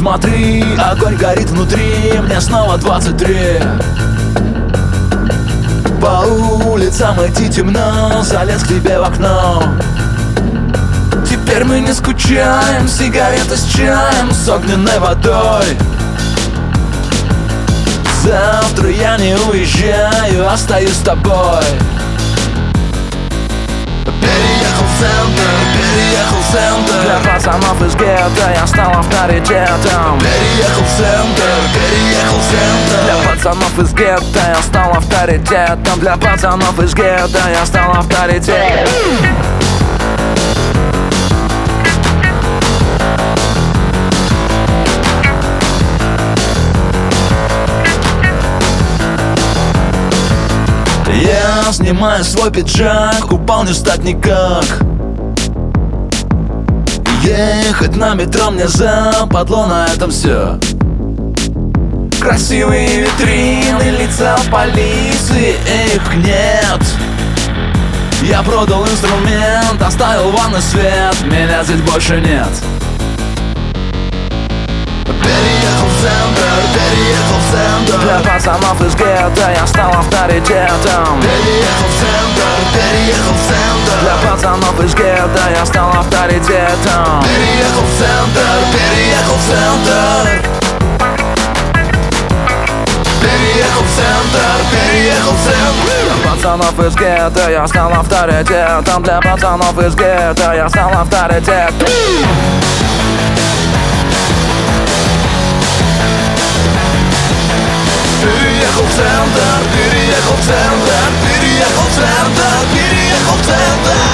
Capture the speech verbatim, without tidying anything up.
Смотри, огонь горит внутри, мне снова двадцать три. По улицам идти темно, залез к тебе в окно. Теперь мы не скучаем, сигареты с чаем, с огненной водой. Завтра я не уезжаю, остаюсь с тобой. Переехал в центр, переехал в центр. Для пацанов из гетто я стал авторитетом. Переехал в центр, переехал в центр. Для пацанов из гетто я стал авторитетом. Для пацанов из гетто я стал авторитетом. Я снимаю свой пиджак, упал не встать никак. Ехать на метро мне западло, на этом все. Красивые витрины, лица полиции, их нет. Я продал инструмент, оставил ванный свет, меня здесь больше нет. Переехал в центр, переехал в центр. Для пацанов из гетто я стал авторитетом. Переехал в центр, переехал в центр. Для пацанов из гетто я стал авторитетом. Переехал в центр, переехал в центр. Переехал в центр, переехал в центр. Для пацанов из гетто я стал авторитетом. Для пацанов из гетто я стал авторитетом. Переехал в центр, переехал в центр, переехал в центр, переехал в центр.